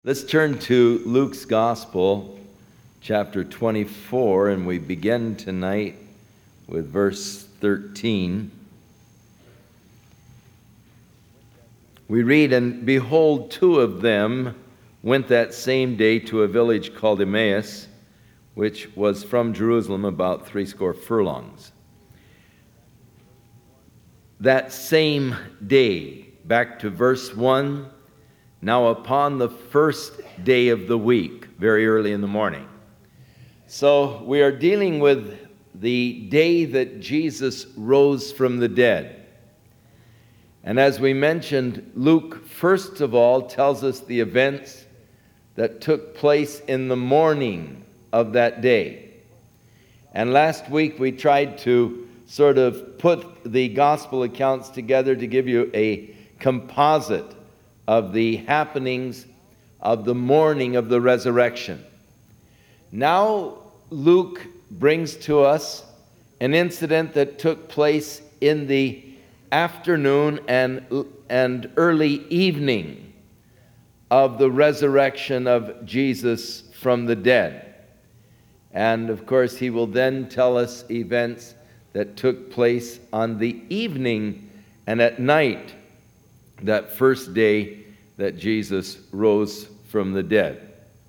Let's turn to Luke's Gospel, chapter 24, and we begin tonight with verse 13. We read, "And behold, two of them went that same day to a village called Emmaus, which was from Jerusalem about 80 furlongs. That same day," back to verse 1, "now upon the first day of the week," very early in the morning. So we are dealing with the day that Jesus rose from the dead. And as we mentioned, Luke, first of all, tells us the events that took place in the morning of that day. And last week we tried to sort of put the gospel accounts together to give you a composite of the happenings of the morning of the resurrection. Now Luke brings to us an incident that took place in the afternoon and early evening of the resurrection of Jesus from the dead. And of course, he will then tell us events that took place on the evening and at night, that first day that Jesus rose from the dead.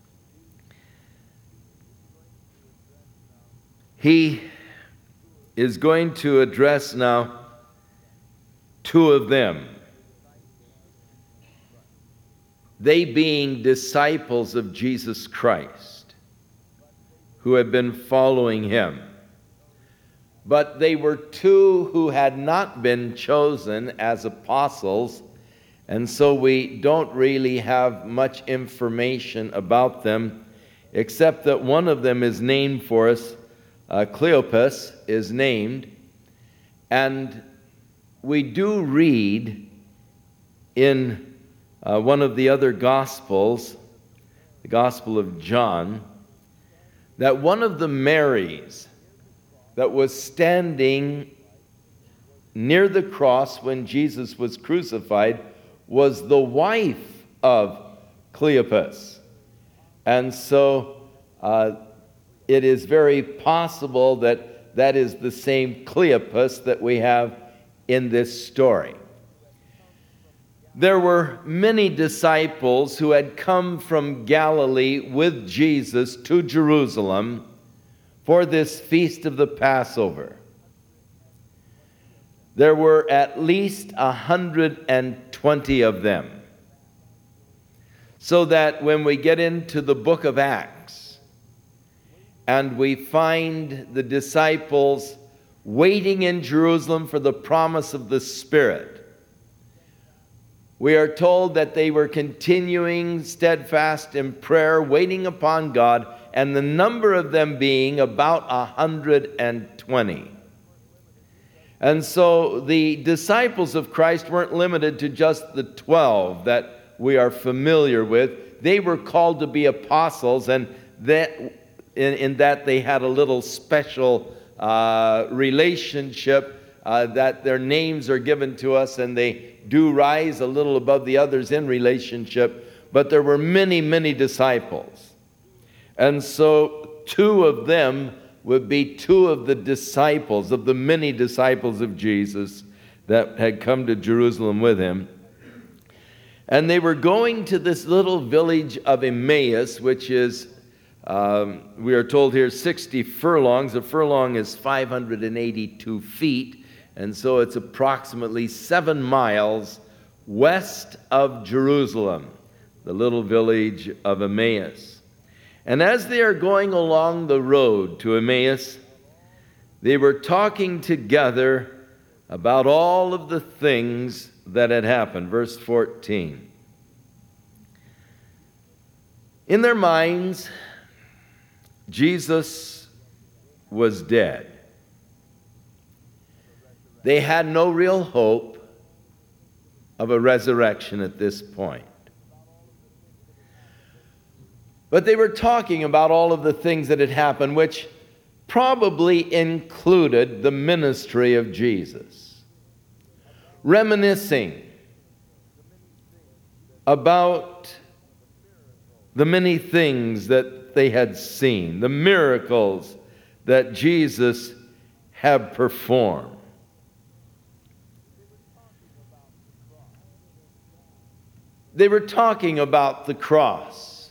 He is going to address now two of them, they being disciples of Jesus Christ, who had been following him. But they were two who had not been chosen as apostles, and so we don't really have much information about them, except that one of them is named for us. Cleopas is named, and we do read in one of the other Gospels, the Gospel of John, that one of the Marys that was standing near the cross when Jesus was crucified was the wife of Cleopas. And so it is very possible that that is the same Cleopas that we have in this story. There were many disciples who had come from Galilee with Jesus to Jerusalem for this feast of the Passover. There were at least 120 of them. So that when we get into the book of Acts and we find the disciples waiting in Jerusalem for the promise of the Spirit, we are told that they were continuing steadfast in prayer, waiting upon God, and the number of them being about 120. And so the disciples of Christ weren't limited to just the 12 that we are familiar with. They were called to be apostles, and that in that they had a little special relationship that their names are given to us, and they do rise a little above the others in relationship. But there were many, many disciples. And so two of them would be two of the disciples, of the many disciples of Jesus that had come to Jerusalem with him. And they were going to this little village of Emmaus, which is, we are told here, 60 furlongs. A furlong is 582 feet, and so it's approximately 7 miles west of Jerusalem, the little village of Emmaus. And as they are going along the road to Emmaus, they were talking together about all of the things that had happened. Verse 14. In their minds, Jesus was dead. They had no real hope of a resurrection at this point. But they were talking about all of the things that had happened, which probably included the ministry of Jesus. Reminiscing about the many things that they had seen, the miracles that Jesus had performed. They were talking about the cross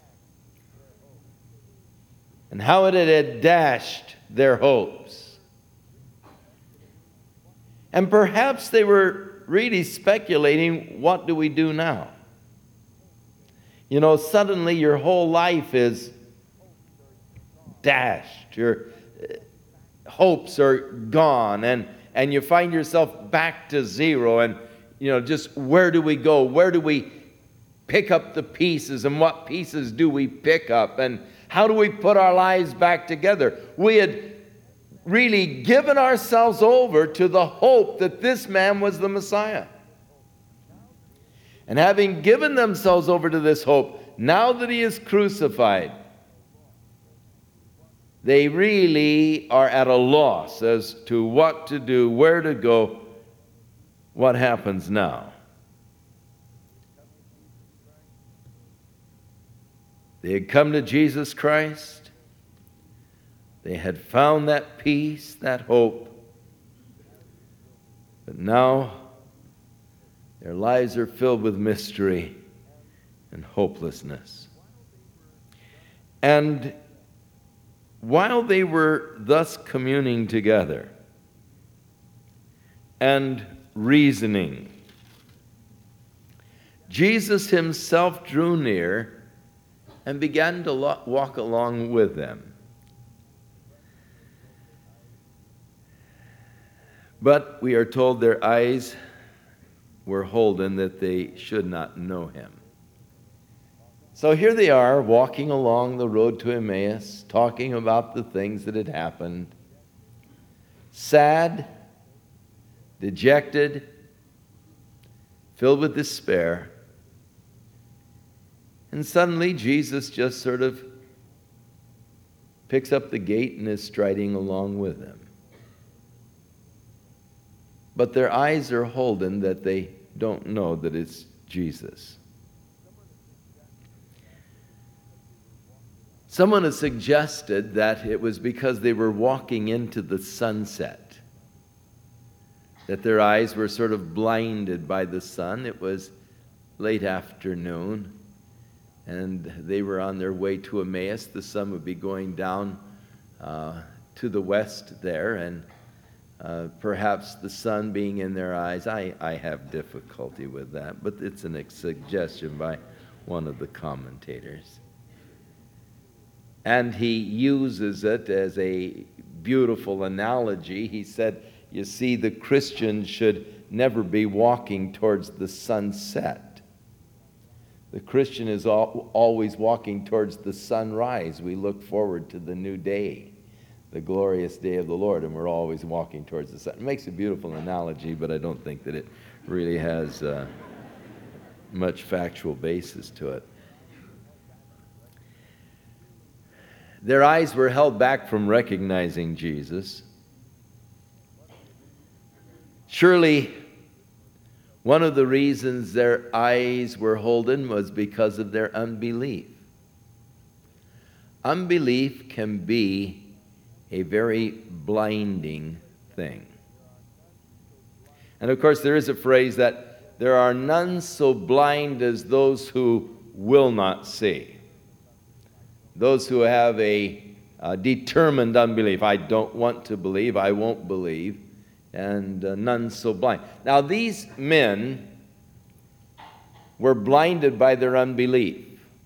and how it had dashed their hopes. And perhaps they were really speculating, what do we do now? You know, suddenly your whole life is dashed. Your hopes are gone, and you find yourself back to zero. And, you know, just where do we go? Where do we pick up the pieces? And what pieces do we pick up? And how do we put our lives back together? We had really given ourselves over to the hope that this man was the Messiah. And having given themselves over to this hope, now that he is crucified, they really are at a loss as to what to do, where to go, what happens now. They had come to Jesus Christ. They had found that peace, that hope. But now their lives are filled with mystery and hopelessness. And while they were thus communing together and reasoning, Jesus himself drew near and began to walk along with them. But we are told their eyes were holden that they should not know him. So here they are, walking along the road to Emmaus, talking about the things that had happened. Sad, dejected, filled with despair. And suddenly Jesus just sort of picks up the gait and is striding along with them. But their eyes are holden that they don't know that it's Jesus. Someone has suggested that it was because they were walking into the sunset, that their eyes were sort of blinded by the sun. It was late afternoon, and they were on their way to Emmaus. The sun would be going down to the west there, and perhaps the sun being in their eyes. I have difficulty with that, but it's a suggestion by one of the commentators. And he uses it as a beautiful analogy. He said, you see, the Christian should never be walking towards the sunset. The Christian is always walking towards the sunrise. We look forward to the new day, the glorious day of the Lord, and we're always walking towards the sun. It makes a beautiful analogy, but I don't think that it really has much factual basis to it. Their eyes were held back from recognizing Jesus. Surely, one of the reasons their eyes were holden was because of their unbelief. Unbelief can be a very blinding thing. And of course, there is a phrase that there are none so blind as those who will not see. Those who have a determined unbelief. I don't want to believe, I won't believe, and none so blind. Now, these men were blinded by their unbelief.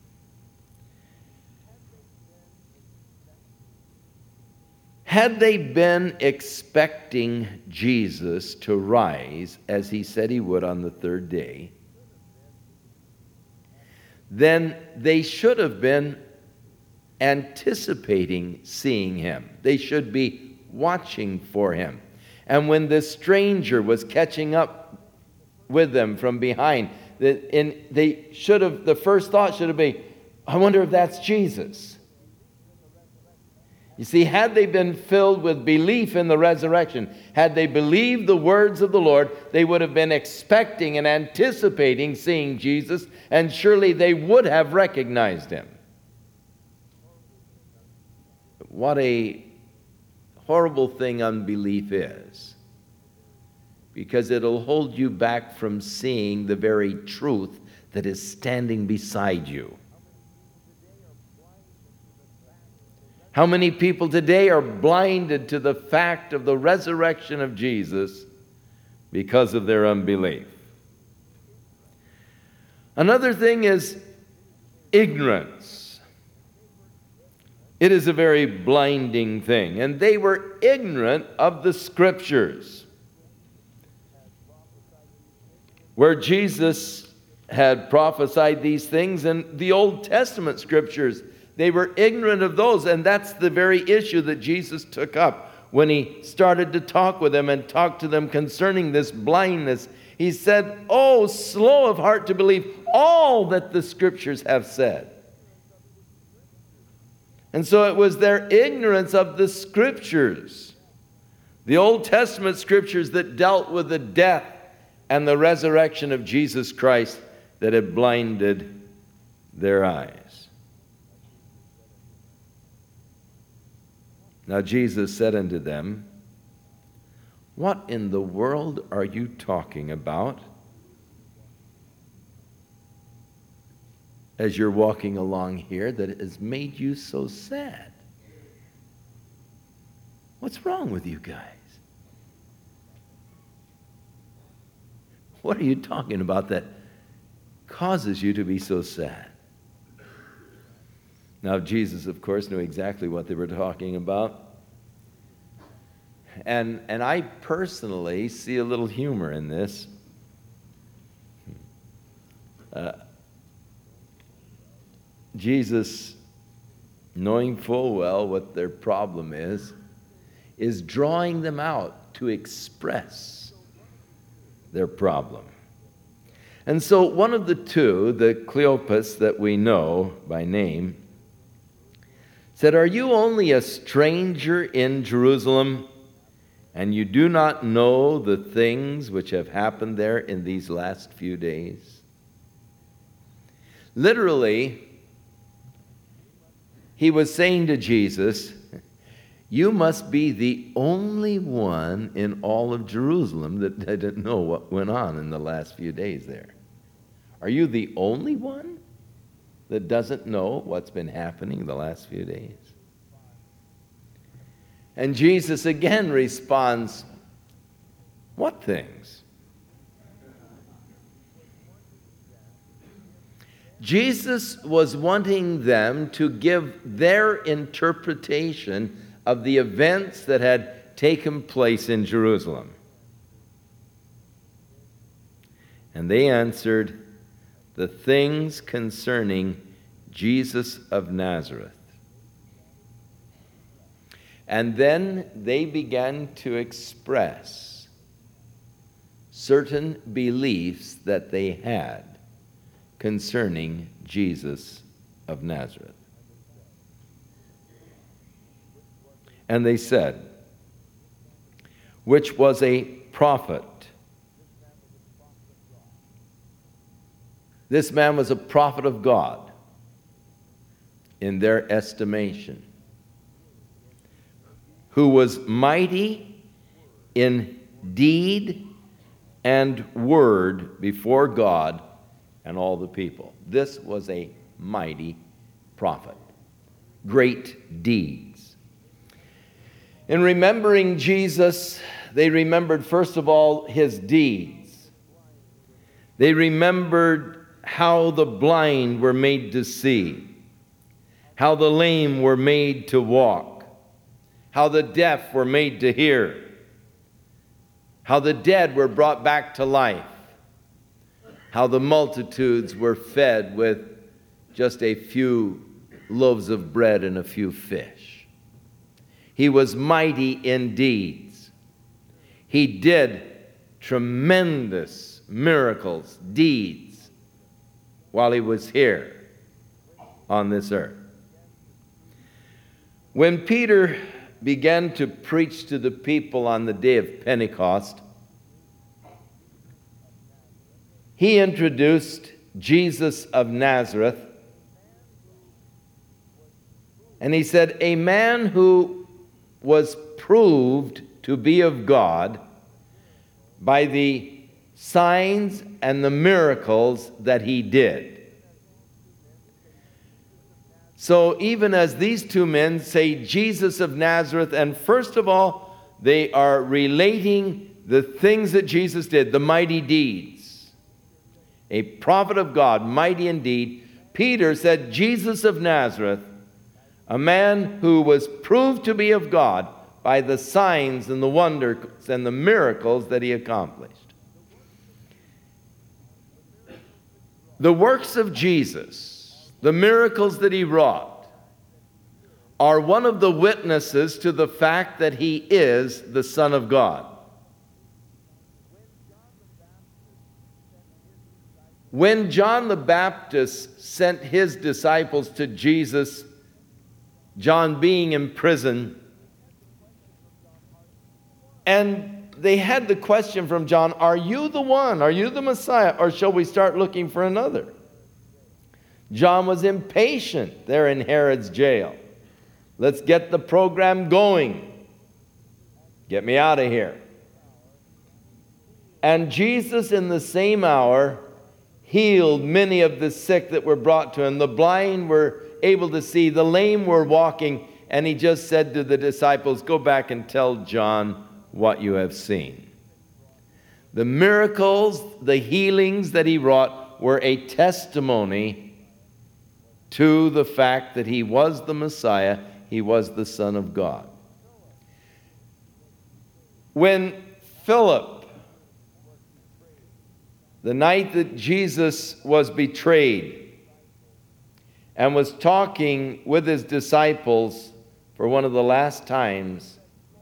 Had they been expecting Jesus to rise, as he said he would on the third day, then they should have been anticipating seeing him. They should be watching for him. And when this stranger was catching up with them from behind, the first thought should have been, I wonder if that's Jesus. You see, had they been filled with belief in the resurrection, had they believed the words of the Lord, they would have been expecting and anticipating seeing Jesus, and surely they would have recognized him. What a horrible thing unbelief is, because it'll hold you back from seeing the very truth that is standing beside you. How many people today are blinded to the fact of the resurrection of Jesus because of their unbelief? Another thing is ignorance. It is a very blinding thing. And they were ignorant of the Scriptures, where Jesus had prophesied these things, and the Old Testament Scriptures, they were ignorant of those, and that's the very issue that Jesus took up when he started to talk with them and talk to them concerning this blindness. He said, "Oh, slow of heart to believe all that the Scriptures have said." And so it was their ignorance of the Scriptures, the Old Testament Scriptures that dealt with the death and the resurrection of Jesus Christ, that had blinded their eyes. Now Jesus said unto them, "What in the world are you talking about as you're walking along here that has made you so sad? What's wrong with you guys? What are you talking about that causes you to be so sad?" Now, Jesus, of course, knew exactly what they were talking about. And I personally see a little humor in this. Jesus, knowing full well what their problem is drawing them out to express their problem. And so one of the two, the Cleopas that we know by name, said, "Are you only a stranger in Jerusalem, and you do not know the things which have happened there in these last few days?" Literally, he was saying to Jesus, you must be the only one in all of Jerusalem that didn't know what went on in the last few days there. Are you the only one that doesn't know what's been happening the last few days? And Jesus again responds, "What things?" Jesus was wanting them to give their interpretation of the events that had taken place in Jerusalem. And they answered, "The things concerning Jesus of Nazareth." And then they began to express certain beliefs that they had concerning Jesus of Nazareth. And they said, which was a prophet. This man was a prophet of God in their estimation, who was mighty in deed and word before God and all the people. This was a mighty prophet. Great deeds. In remembering Jesus, they remembered, first of all, his deeds. They remembered how the blind were made to see, how the lame were made to walk, how the deaf were made to hear, how the dead were brought back to life, how the multitudes were fed with just a few loaves of bread and a few fish. He was mighty in deeds. He did tremendous miracles, deeds, while he was here on this earth. When Peter began to preach to the people on the day of Pentecost, he introduced Jesus of Nazareth, and he said, a man who was proved to be of God by the signs and the miracles that he did. So even as these two men say Jesus of Nazareth, and first of all, they are relating the things that Jesus did, the mighty deeds. A prophet of God, mighty indeed. Peter said Jesus of Nazareth, a man who was proved to be of God by the signs and the wonders and the miracles that he accomplished. The works of Jesus, the miracles that he wrought, are one of the witnesses to the fact that he is the Son of God. When John the Baptist sent his disciples to Jesus, John being in prison, and they had the question from John, are you the one? Are you the Messiah? Or shall we start looking for another? John was impatient there in Herod's jail. Let's get the program going. Get me out of here. And Jesus in the same hour healed many of the sick that were brought to him. The blind were able to see, the lame were walking, and he just said to the disciples, go back and tell John what you have seen. The miracles, the healings that he wrought were a testimony to the fact that he was the Messiah, he was the Son of God. When Philip, the night that Jesus was betrayed, and was talking with his disciples for one of the last times,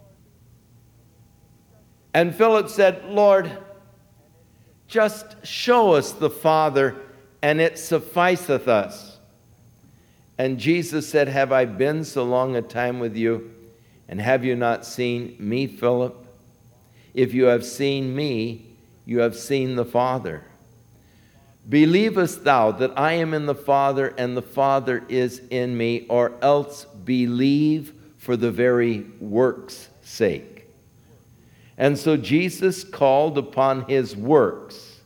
and Philip said, Lord, just show us the Father, and it sufficeth us. And Jesus said, have I been so long a time with you, and have you not seen me, Philip? If you have seen me, you have seen the Father. Believest thou that I am in the Father, and the Father is in me, or else believe for the very works' sake? And so Jesus called upon his works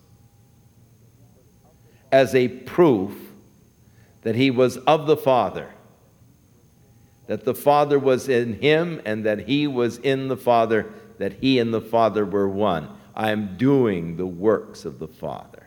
as a proof that he was of the Father, that the Father was in him, and that he was in the Father, that he and the Father were one. I am doing the works of the Father.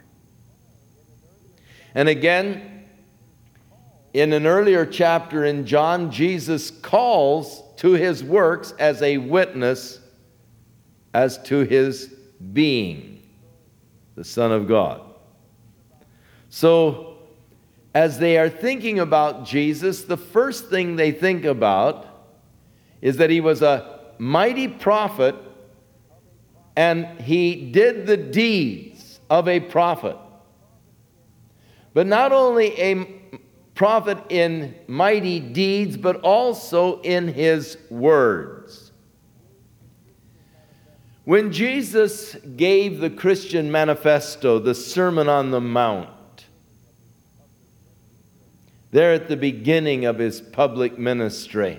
And again, in an earlier chapter in John, Jesus calls to his works as a witness as to his being, the Son of God. So, as they are thinking about Jesus, the first thing they think about is that he was a mighty prophet, and he did the deeds of a prophet. But not only a prophet in mighty deeds, but also in his words. When Jesus gave the Christian manifesto, the Sermon on the Mount, there at the beginning of his public ministry,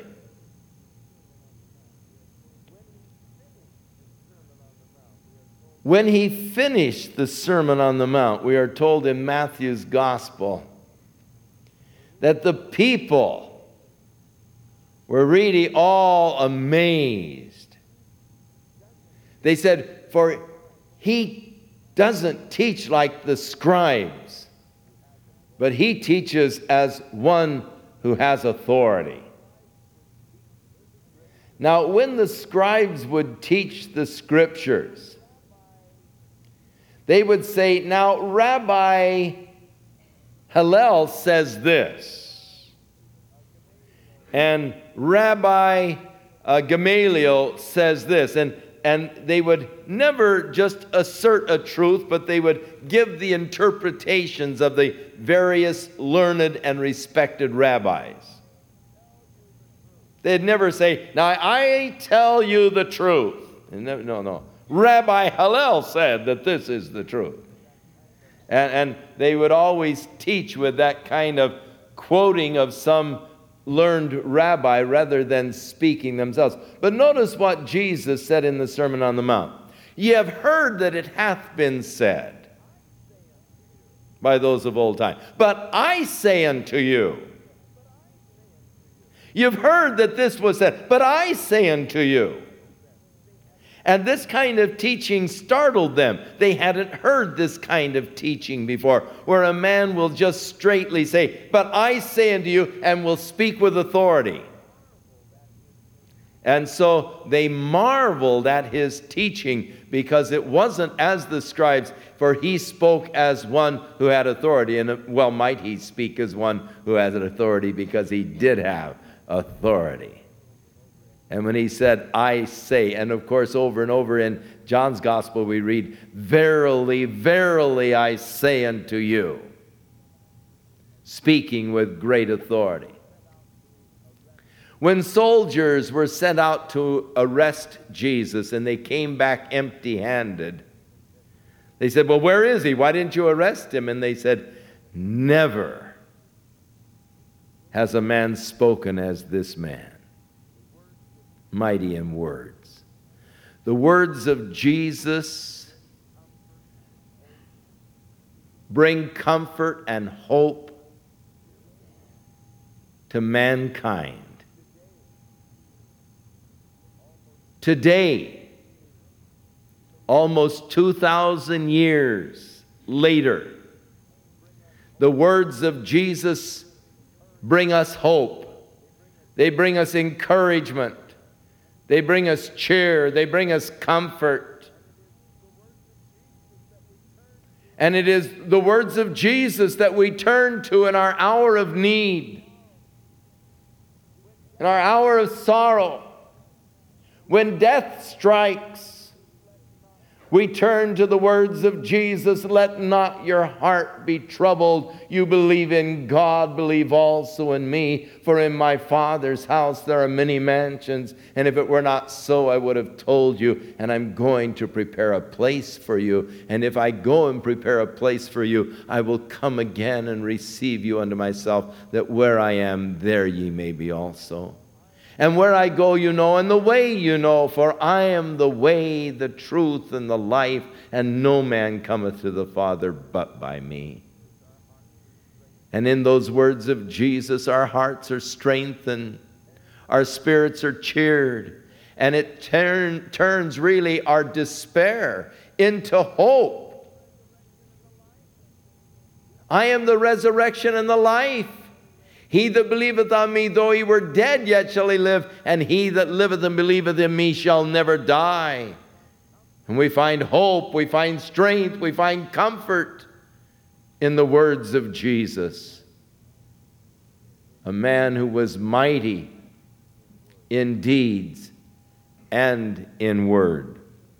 when he finished the Sermon on the Mount, we are told in Matthew's Gospel that the people were really all amazed. They said, for he doesn't teach like the scribes, but he teaches as one who has authority. Now, when the scribes would teach the scriptures, they would say, now, Rabbi Hillel says this, and Rabbi Gamaliel says this, and they would never just assert a truth, but they would give the interpretations of the various learned and respected rabbis. They'd never say, now I tell you the truth. No. Rabbi Hillel said that this is the truth. And they would always teach with that kind of quoting of some learned rabbi rather than speaking themselves. But notice what Jesus said in the Sermon on the Mount. Ye have heard that it hath been said by those of old time. But I say unto you. You've heard that this was said, but I say unto you. And this kind of teaching startled them. They hadn't heard this kind of teaching before, where a man will just straightly say, but I say unto you, and will speak with authority. And so they marveled at his teaching, because it wasn't as the scribes, for he spoke as one who had authority. And well, might he speak as one who has an authority, because he did have authority. And when he said, I say, and of course over and over in John's gospel we read, verily, verily I say unto you, speaking with great authority. When soldiers were sent out to arrest Jesus and they came back empty-handed, they said, well, where is he? Why didn't you arrest him? And they said, never has a man spoken as this man, mighty in words. The words of Jesus bring comfort and hope to mankind. Today, almost 2,000 years later, the words of Jesus bring us hope. They bring us encouragement. They bring us cheer. They bring us comfort. And it is the words of Jesus that we turn to in our hour of need, in our hour of sorrow. When death strikes, we turn to the words of Jesus. Let not your heart be troubled. You believe in God, believe also in me. For in my Father's house there are many mansions. And if it were not so, I would have told you. And I'm going to prepare a place for you. And if I go and prepare a place for you, I will come again and receive you unto myself, that where I am, there ye may be also. And where I go you know, and the way you know, for I am the way, the truth, and the life, and no man cometh to the Father but by me. And in those words of Jesus, our hearts are strengthened, our spirits are cheered, and it turns really our despair into hope. I am the resurrection and the life. He that believeth on me, though he were dead, yet shall he live. And he that liveth and believeth in me shall never die. And we find hope, we find strength, we find comfort in the words of Jesus. A man who was mighty in deeds and in word.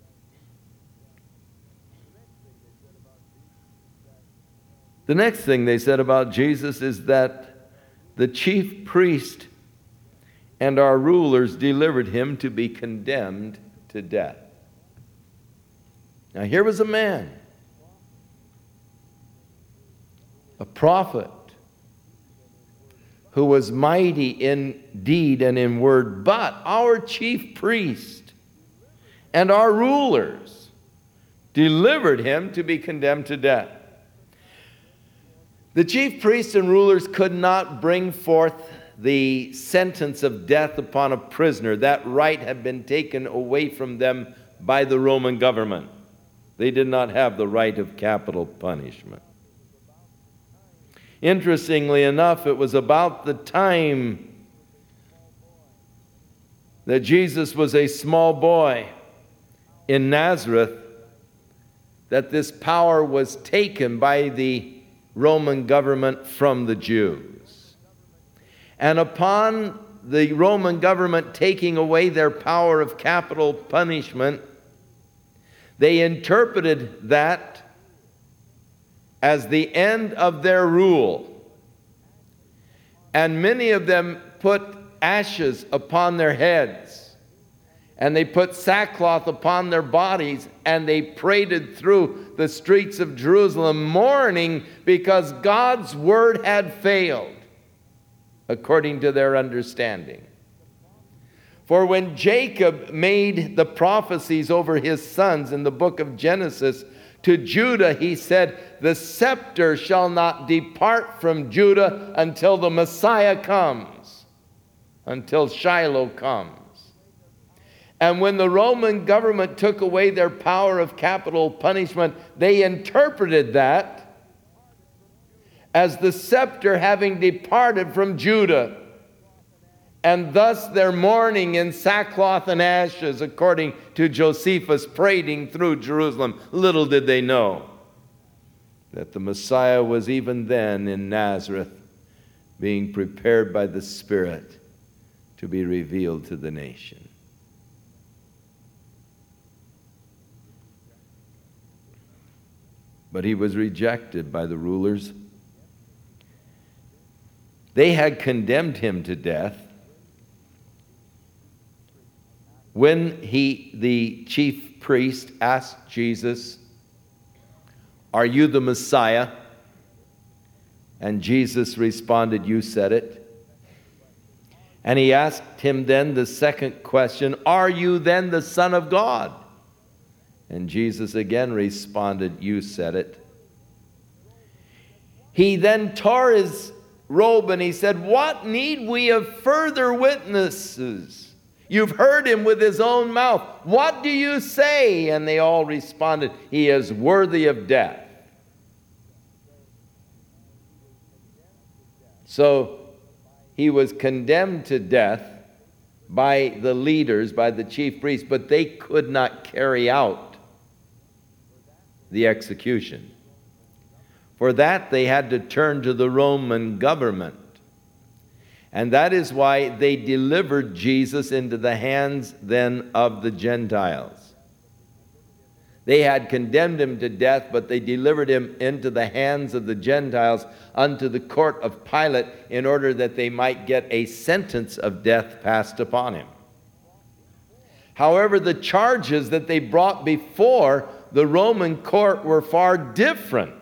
The next thing they said about Jesus is that the chief priest and our rulers delivered him to be condemned to death. Now here was a man, a prophet, who was mighty in deed and in word, but our chief priest and our rulers delivered him to be condemned to death. The chief priests and rulers could not bring forth the sentence of death upon a prisoner. That right had been taken away from them by the Roman government. They did not have the right of capital punishment. Interestingly enough, it was about the time that Jesus was a small boy in Nazareth that this power was taken by the Roman government from the Jews. And upon the Roman government taking away their power of capital punishment, they interpreted that as the end of their rule. And many of them put ashes upon their heads, and they put sackcloth upon their bodies, and they paraded through the streets of Jerusalem mourning because God's word had failed, according to their understanding. For when Jacob made the prophecies over his sons in the book of Genesis, to Judah he said, "The scepter shall not depart from Judah until the Messiah comes," until Shiloh comes. And when the Roman government took away their power of capital punishment, they interpreted that as the scepter having departed from Judah. And thus their mourning in sackcloth and ashes, according to Josephus, parading through Jerusalem. Little did they know that the Messiah was even then in Nazareth, being prepared by the Spirit to be revealed to the nation. But he was rejected by the rulers. They had condemned him to death. When the chief priest asked Jesus, "Are you the Messiah?" And Jesus responded, "You said it." And he asked him then the second question, "Are you then the Son of God?" And Jesus again responded, "You said it." He then tore his robe and he said, "What need we of further witnesses? You've heard him with his own mouth. What do you say?" And they all responded, "He is worthy of death." So he was condemned to death by the leaders, by the chief priests, but they could not carry out the execution. For that, they had to turn to the Roman government. And that is why they delivered Jesus into the hands then of the Gentiles. They had condemned him to death, but they delivered him into the hands of the Gentiles unto the court of Pilate in order that they might get a sentence of death passed upon him. However, the charges that they brought before the Roman court were far different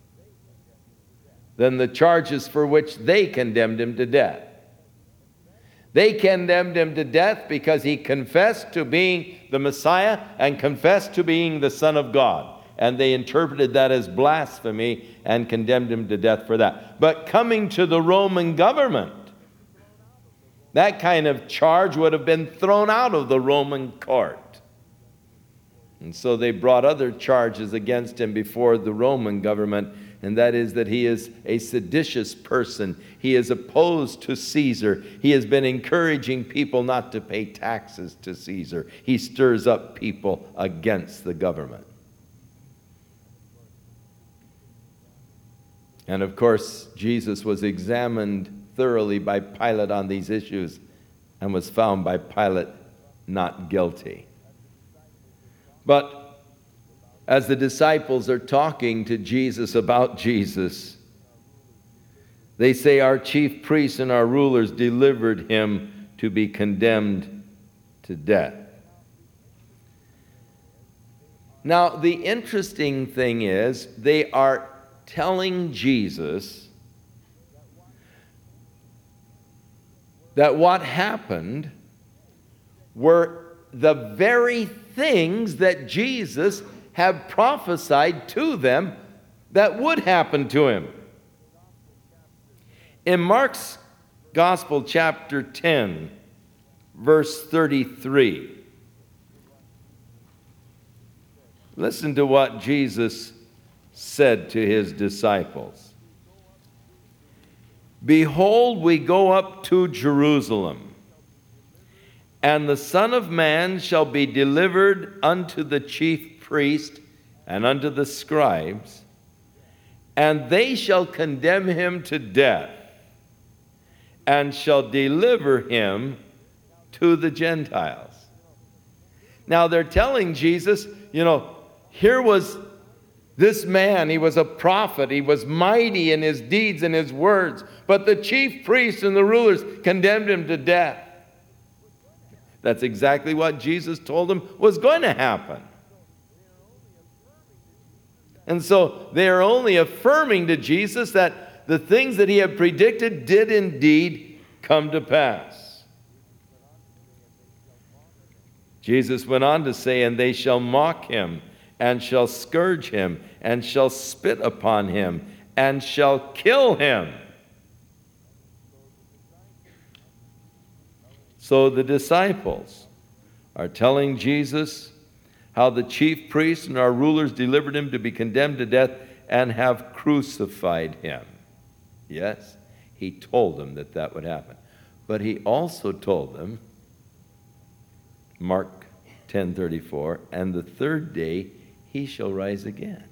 than the charges for which they condemned him to death. They condemned him to death because he confessed to being the Messiah and confessed to being the Son of God. And they interpreted that as blasphemy and condemned him to death for that. But coming to the Roman government, that kind of charge would have been thrown out of the Roman court. And so they brought other charges against him before the Roman government, and that is that he is a seditious person. He is opposed to Caesar. He has been encouraging people not to pay taxes to Caesar. He stirs up people against the government. And of course, Jesus was examined thoroughly by Pilate on these issues and was found by Pilate not guilty. But as the disciples are talking to Jesus about Jesus, they say, "Our chief priests and our rulers delivered him to be condemned to death." Now, the interesting thing is, they are telling Jesus that what happened were the very things that Jesus had prophesied to them that would happen to him. In Mark's Gospel, chapter 10, verse 33, listen to what Jesus said to his disciples. "Behold, we go up to Jerusalem, and the Son of Man shall be delivered unto the chief priest and unto the scribes, and they shall condemn him to death, and shall deliver him to the Gentiles." Now they're telling Jesus, here was This man, he was a prophet. He was mighty in his deeds and his words. But the chief priests and the rulers condemned him to death. That's exactly what Jesus told them was going to happen. And so they are only affirming to Jesus that the things that he had predicted did indeed come to pass. Jesus went on to say, "And they shall mock him, and shall scourge him, and shall spit upon him, and shall kill him." So the disciples are telling Jesus how the chief priests and our rulers delivered him to be condemned to death and have crucified him. Yes, he told them that that would happen. But he also told them, Mark 10:34, "And the third day he shall rise again."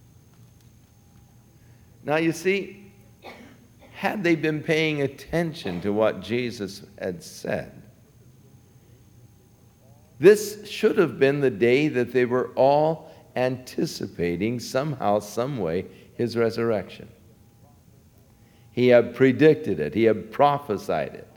Now you see, had they been paying attention to what Jesus had said, this should have been the day that they were all anticipating somehow, some way, his resurrection. He had predicted it. He had prophesied it.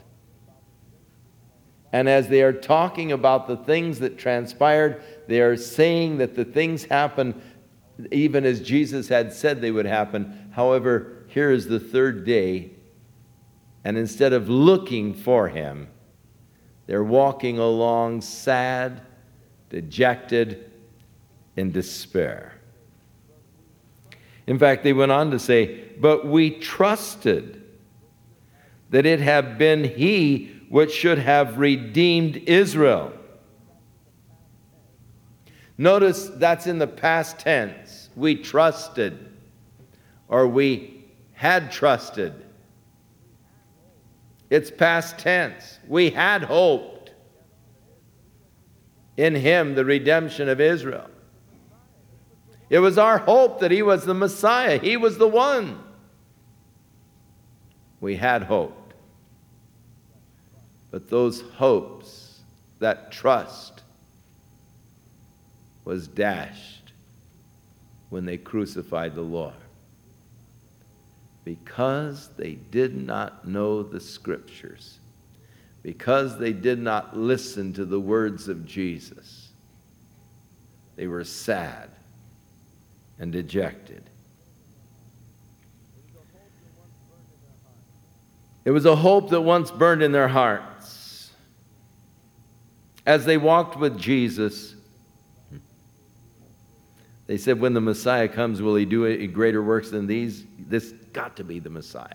And as they are talking about the things that transpired, they are saying that the things happened even as Jesus had said they would happen. However, here is the third day, and instead of looking for him, they're walking along sad, dejected, in despair. In fact, they went on to say, "But we trusted that it had been he which should have redeemed Israel." Notice that's in the past tense. We trusted, or we had trusted. It's past tense. We had hoped in him the redemption of Israel. It was our hope that he was the Messiah. He was the one. We had hoped. But those hopes, that trust, was dashed when they crucified the Lord. Because they did not know the Scriptures. Because they did not listen to the words of Jesus. They were sad and dejected. It was a hope that once burned in their hearts. As they walked with Jesus, they said, when the Messiah comes, will he do greater works than these? This got to be the Messiah.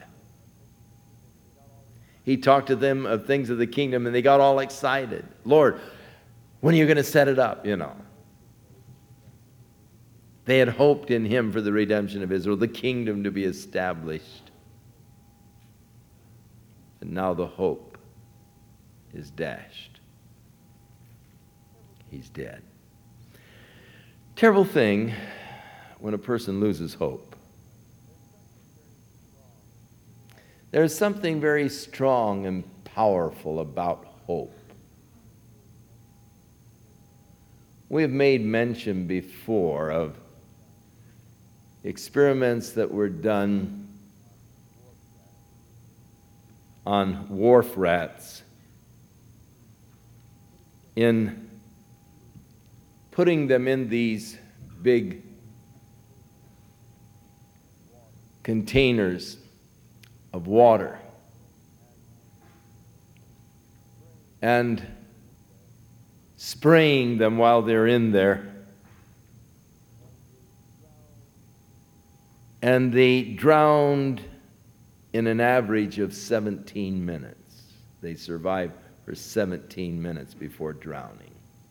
He talked to them of things of the kingdom, and they got all excited. Lord, when are you going to set it up? They had hoped in him for the redemption of Israel, the kingdom to be established. And now the hope is dashed. He's dead. Terrible thing when a person loses hope. There's something very strong and powerful about hope. We have made mention before of experiments that were done on wharf rats in putting them in these big containers of water and spraying them while they're in there. And they drowned in an average of 17 minutes. They survived for 17 minutes before drowning.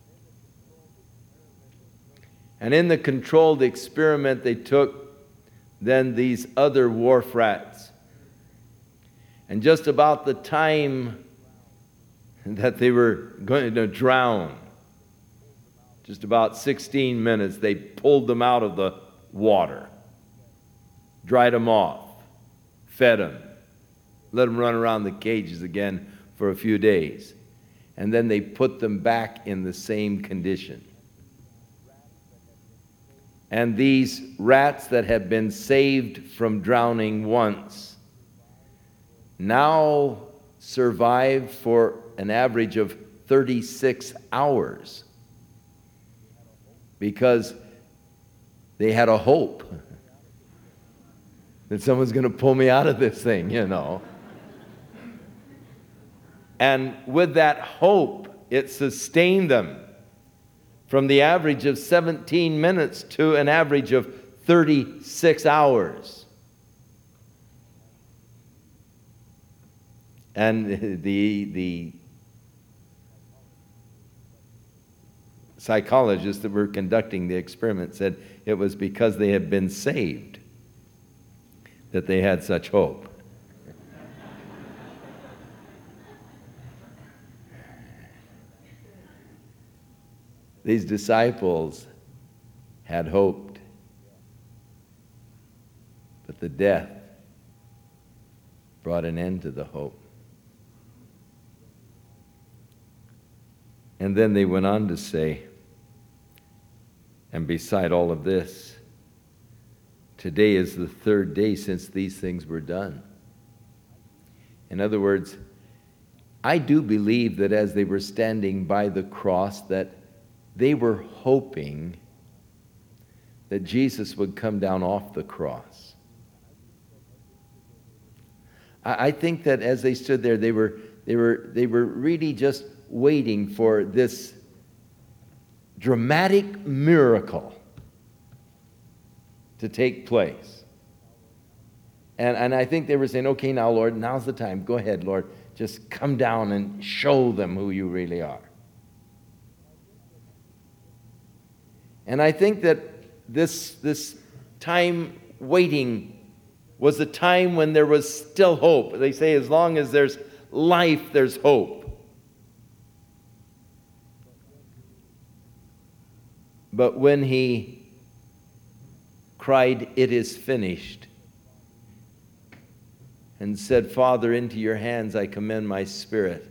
And in the controlled experiment, they took then these other wharf rats. And just about the time that they were going to drown, just about 16 minutes, they pulled them out of the water, dried them off, fed them, let them run around the cages again for a few days. And then they put them back in the same condition. And these rats that had been saved from drowning once now survived for an average of 36 hours because they had a hope that someone's going to pull me out of this thing, you know. And with that hope, it sustained them from the average of 17 minutes to an average of 36 hours. And the psychologists that were conducting the experiment said it was because they had been saved that they had such hope. These disciples had hoped, but the death brought an end to the hope. And then they went on to say, and beside all of this, today is the third day since these things were done. In other words, I do believe that as they were standing by the cross, that they were hoping that Jesus would come down off the cross. I think that as they stood there, they were really just waiting for this dramatic miracle to take place. And I think they were saying, okay, now, Lord, now's the time. Go ahead, Lord. Just come down and show them who you really are. And I think that this time waiting was a time when there was still hope. They say as long as there's life, there's hope. But when he cried, "It is finished," and said, "Father, into your hands I commend my spirit,"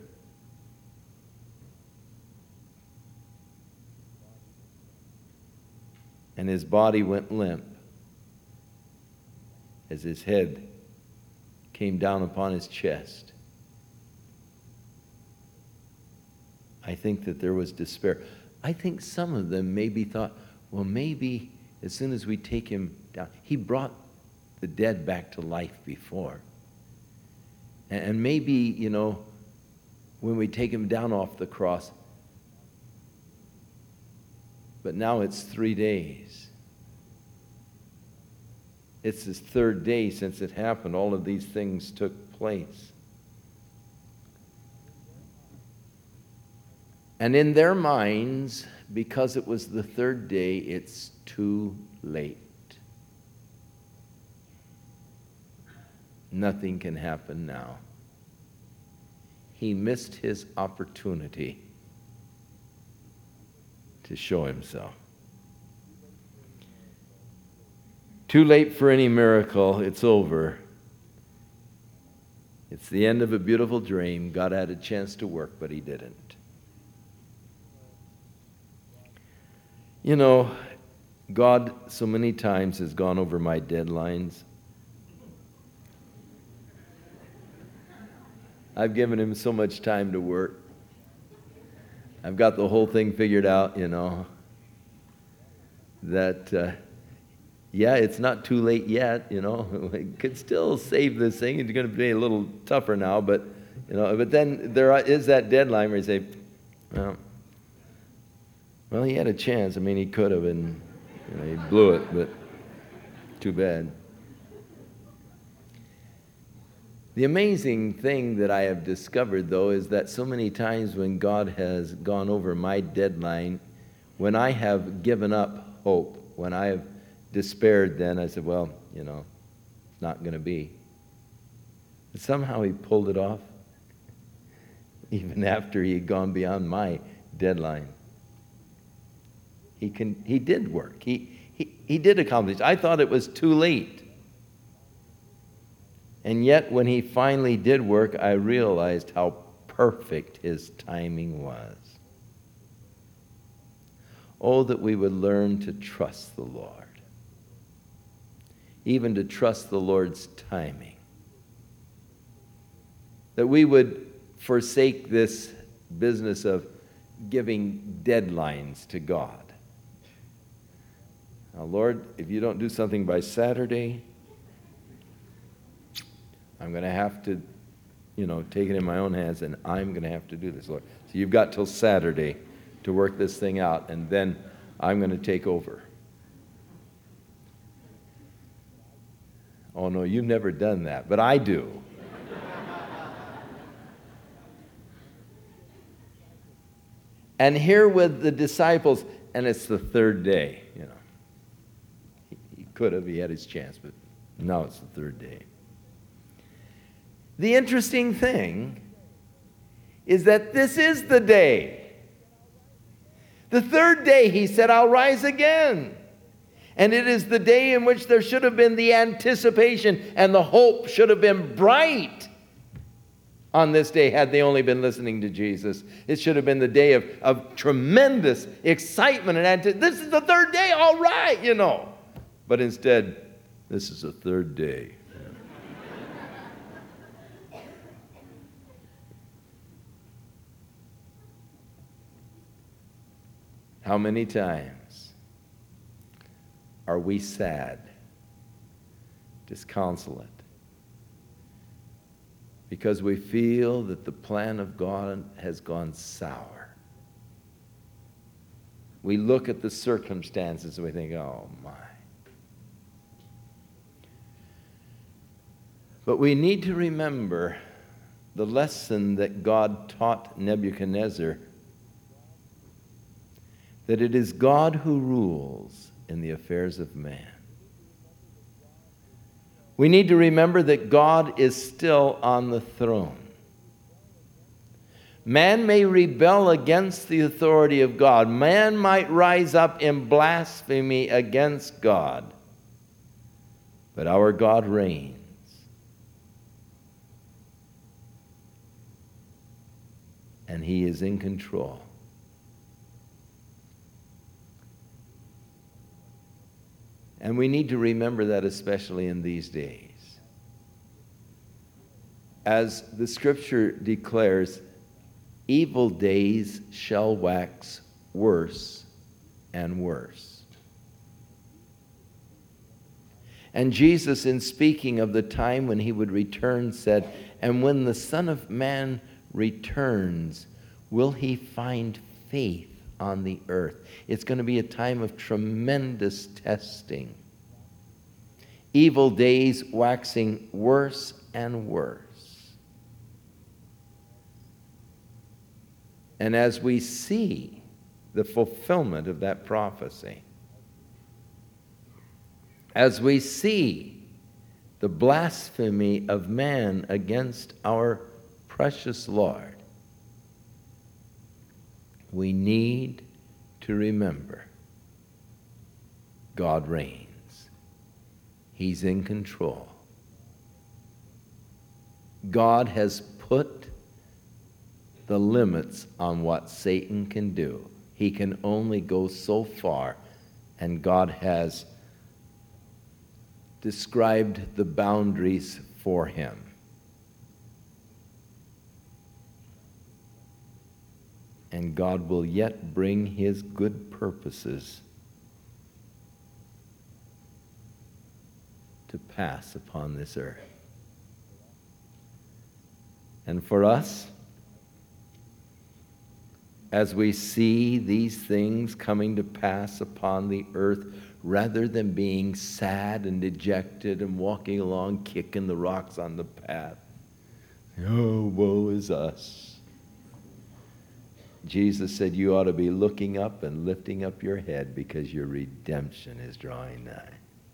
and his body went limp as his head came down upon his chest, I think that there was despair. I think some of them maybe thought, well, maybe as soon as we take him down, he brought the dead back to life before. And maybe, you know, when we take him down off the cross, but now it's 3 days. It's his third day since it happened. All of these things took place. And in their minds, because it was the third day, it's too late. Nothing can happen now. He missed his opportunity to show himself. Too late for any miracle. It's over. It's the end of a beautiful dream. God had a chance to work, but he didn't. You know, God so many times has gone over my deadlines. I've given him so much time to work. I've got the whole thing figured out, you know, that, yeah, it's not too late yet, you know. We could still save this thing. It's going to be a little tougher now, but, you know, but then there is that deadline where you say, well, he had a chance. I mean, he could have, and you know, he blew it, but too bad. The amazing thing that I have discovered, though, is that so many times when God has gone over my deadline, when I have given up hope, when I have despaired, then I said, well, you know, it's not going to be. But somehow he pulled it off, even after he had gone beyond my deadline. He did work. He did accomplish. I thought it was too late. And yet, when he finally did work, I realized how perfect his timing was. Oh, that we would learn to trust the Lord. even to trust the Lord's timing. That we would forsake this business of giving deadlines to God. Now, Lord, if you don't do something by Saturday, I'm going to have to, take it in my own hands, and I'm going to have to do this, Lord. So you've got till Saturday to work this thing out, and then I'm going to take over. Oh, no, you've never done that, but I do. And here with the disciples, and it's the third day, He could have, he had his chance, but now it's the third day. The interesting thing is that this is the day. The third day, he said, I'll rise again. And it is the day in which there should have been the anticipation and the hope should have been bright on this day had they only been listening to Jesus. It should have been the day of tremendous excitement and anticipation. This is the third day, all right, But instead, this is the third day. How many times are we sad, disconsolate, because we feel that the plan of God has gone sour? We look at the circumstances and we think, oh my. But we need to remember the lesson that God taught Nebuchadnezzar, that it is God who rules in the affairs of man. We need to remember that God is still on the throne. Man may rebel against the authority of God. Man might rise up in blasphemy against God. But our God reigns. And He is in control. And we need to remember that especially in these days. As the Scripture declares, evil days shall wax worse and worse. And Jesus, in speaking of the time when He would return, said, and when the Son of Man returns, will He find faith on the earth? It's going to be a time of tremendous testing. Evil days waxing worse and worse. And as we see the fulfillment of that prophecy, as we see the blasphemy of man against our precious Lord, we need to remember God reigns. He's in control. God has put the limits on what Satan can do. He can only go so far, and God has described the boundaries for him. And God will yet bring His good purposes to pass upon this earth. And for us, as we see these things coming to pass upon the earth, rather than being sad and dejected and walking along kicking the rocks on the path, oh, woe is us. Jesus said you ought to be looking up and lifting up your head because your redemption is drawing nigh.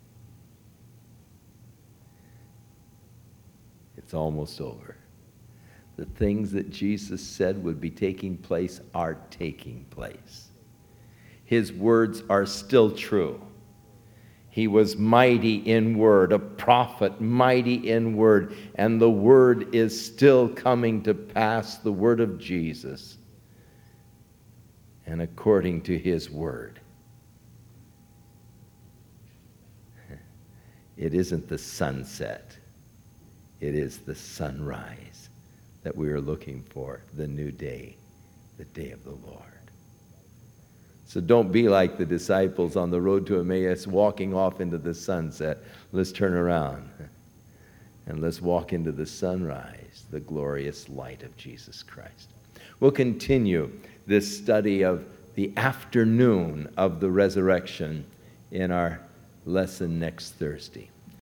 It's almost over. The things that Jesus said would be taking place are taking place. His words are still true. He was mighty in word, a prophet mighty in word, and the word is still coming to pass, the word of Jesus. And according to His word, It isn't the sunset. It is the sunrise that we are looking for, the new day, the day of the Lord. So don't be like the disciples on the road to Emmaus walking off into the sunset. Let's turn around and let's walk into the sunrise, the glorious light of Jesus Christ. We'll continue this study of the afternoon of the resurrection in our lesson next Thursday.